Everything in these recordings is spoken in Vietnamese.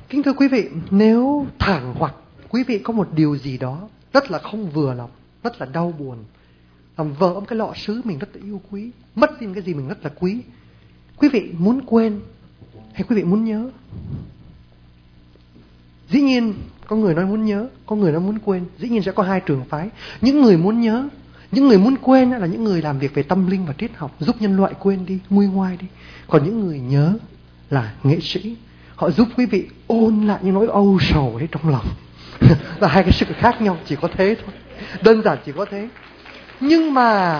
Kính thưa quý vị, nếu thảng hoặc quý vị có một điều gì đó rất là không vừa lòng, rất là đau buồn, làm vỡ một cái lọ sứ mình rất là yêu quý, mất đi một cái gì mình rất là quý, quý vị muốn quên hay quý vị muốn nhớ? Dĩ nhiên có người nói muốn nhớ, có người nói muốn quên. Dĩ nhiên sẽ có hai trường phái. Những người muốn nhớ, những người muốn quên là những người làm việc về tâm linh và triết học, giúp nhân loại quên đi, nguôi ngoai đi. Còn những người nhớ là nghệ sĩ, họ giúp quý vị ôn lại những nỗi âu sầu ấy trong lòng. Là hai cái sự khác nhau, chỉ có thế thôi. Đơn giản chỉ có thế. Nhưng mà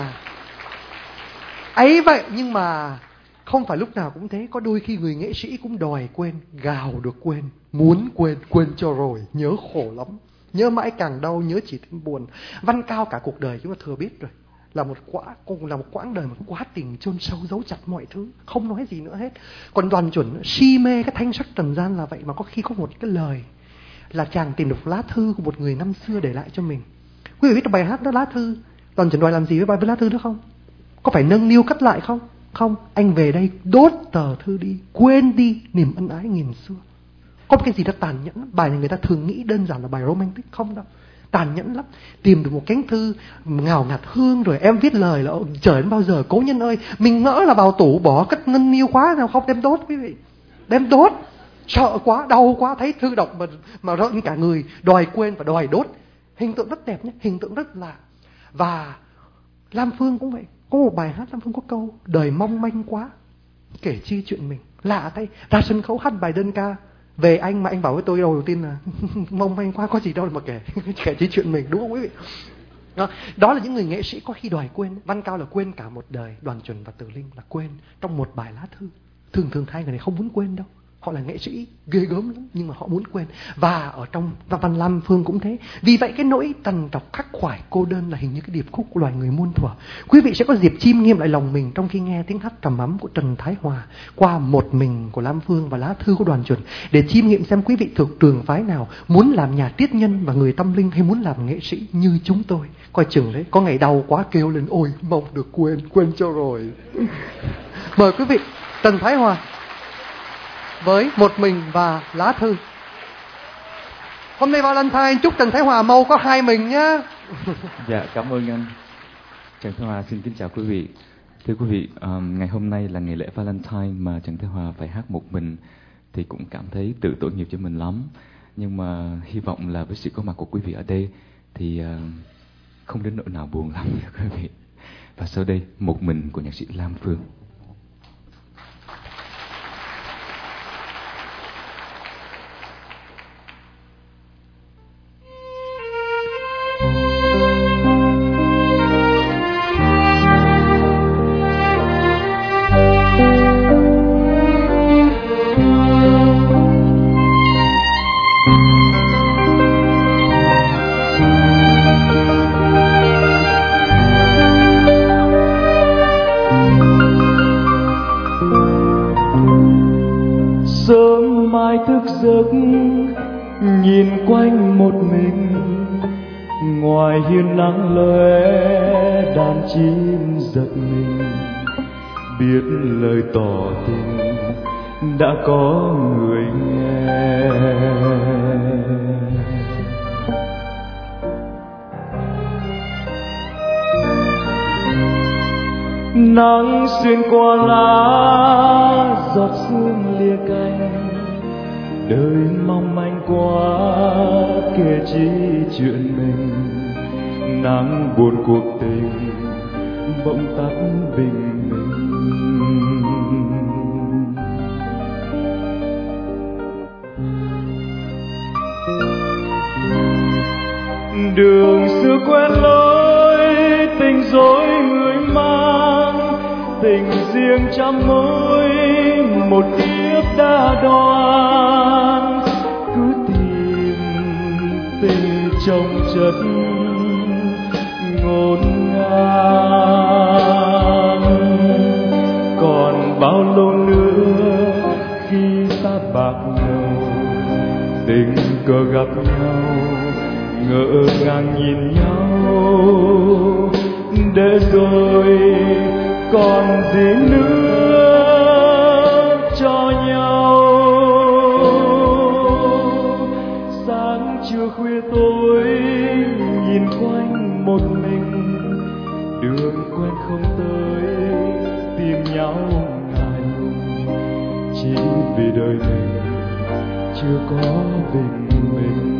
ấy vậy, nhưng mà không phải lúc nào cũng thế. Có đôi khi người nghệ sĩ cũng đòi quên, gào được quên, muốn quên, quên cho rồi, nhớ khổ lắm, nhớ mãi càng đau, nhớ chỉ thêm buồn. Văn Cao cả cuộc đời chúng ta thừa biết rồi, là một quãng đời mà quá tình chôn sâu giấu chặt mọi thứ, không nói gì nữa hết. Còn Đoàn Chuẩn si mê cái thanh sắc trần gian là vậy, mà có khi có một cái lời là chàng tìm được lá thư của một người năm xưa để lại cho mình. Quý vị biết bài hát đó lá thư, Đoàn Chuẩn đòi làm gì với lá thư đó không? Có phải nâng niu cất lại không? Không, anh về đây đốt tờ thư đi, quên đi niềm ân ái nghìn xưa. Có một cái gì đó tàn nhẫn. Bài này người ta thường nghĩ đơn giản là bài romantic, không đâu, tàn nhẫn lắm. Tìm được một cánh thư ngào ngạt hương, rồi em viết lời là chờ đến bao giờ cố nhân ơi. Mình ngỡ là vào tủ bỏ cất ngân niu khóa nào, không, đem đốt quý vị, đem đốt. Sợ quá, đau quá, thấy thư đọc mà rợn cả người, đòi quên và đòi đốt. Hình tượng rất đẹp nhé, hình tượng rất lạ. Và Lam Phương cũng vậy. Có một bài hát Lam Phương có câu đời mong manh quá, kể chi chuyện mình. Lạ thay, ra sân khấu hát bài đơn ca về anh mà anh bảo với tôi đầu tiên là mong manh quá, có gì đâu mà kể. Kể chi chuyện mình, đúng không quý vị? Đó là những người nghệ sĩ có khi đòi quên. Văn Cao là quên cả một đời, Đoàn Chuẩn và Từ Linh là quên trong một bài lá thư. Thường hai người này không muốn quên đâu. Họ là nghệ sĩ ghê gớm lắm, nhưng mà họ muốn quên. Và ở trong Văn Lam Phương cũng thế. Vì vậy cái nỗi trằn trọc khắc khoải cô đơn là hình như cái điệp khúc của loài người muôn thuở. Quý vị sẽ có dịp chiêm nghiệm lại lòng mình trong khi nghe tiếng hát trầm ấm của Trần Thái Hòa qua Một Mình của Lam Phương và lá thư của Đoàn Chuẩn, để chiêm nghiệm xem quý vị thuộc trường phái nào, muốn làm nhà triết nhân và người tâm linh hay muốn làm nghệ sĩ như chúng tôi. Coi chừng đấy, có ngày đau quá kêu lên ôi mong được quên cho rồi. Mời quý vị, Trần Thái Hòa với Một Mình và lá thư. Hôm nay Valentine, chúc Trần Thái Hòa mau có hai mình nhé. Dạ, cảm ơn anh. Trần Thái Hòa xin kính chào quý vị. Thưa quý vị, ngày hôm nay là ngày lễ Valentine mà Trần Thái Hòa phải hát một mình thì cũng cảm thấy tự tội nghiệp cho mình lắm. Nhưng mà hy vọng là với sự có mặt của quý vị ở đây thì không đến nỗi nào buồn lắm quý vị. Và sau đây, Một Mình của nhạc sĩ Lam Phương. Nhìn quanh một mình, ngoài hiên nắng lóe đàn chim giật mình, biết lời tỏ tình đã có người nghe. Nắng xuyên qua lá, giọt sương lìa cành, đời mong manh quá kể chi chuyện mình. Nắng buồn cuộc tình bỗng tắt bình minh. Đường xưa quen lối, tình dối người mang, tình riêng trăm mối, một kiếp đã đoan. Cứ tìm tình trong chất ngổn ngang, còn bao lâu nữa khi ta bạc đầu, tình cờ gặp nhau ngỡ ngàng nhìn nhau, để rồi còn gì nữa cho nhau. tối nhìn quanh một mình, đường quen không tới tìm nhau ngại ngùng, chỉ vì đời mình chưa có bình minh.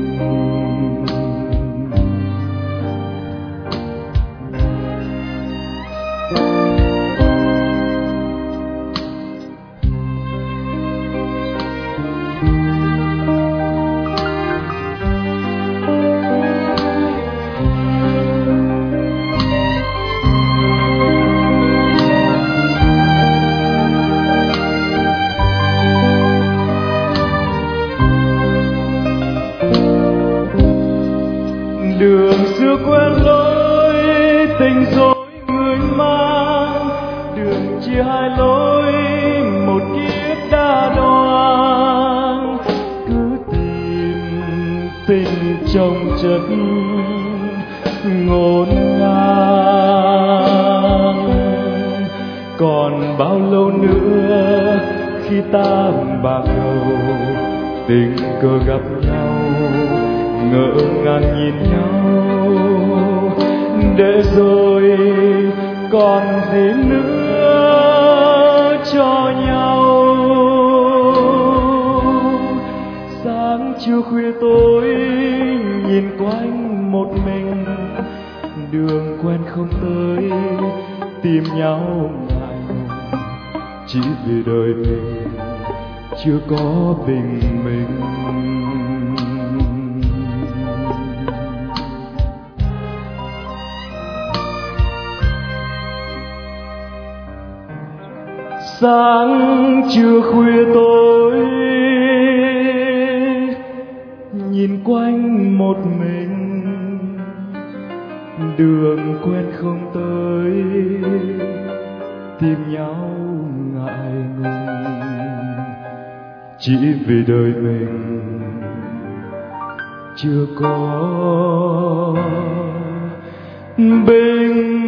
Đường xưa quen lối tình dối người mang, đường chia hai lối một kiếp đã đoan. Cứ tìm tình trong chất ngổn ngang, còn bao lâu nữa khi ta bạc đầu tình cờ gặp nhau, ngỡ ngàng nhìn nhau, để rồi còn gì nữa cho nhau. Sáng trưa khuya tối nhìn quanh một mình, đường quen không tới tìm nhau ngại ngùng, chỉ vì đời mình chưa có bình minh. Sáng trưa khuya tối nhìn quanh một mình, đường quen không tới tìm nhau ngại ngùng, chỉ vì đời mình chưa có bình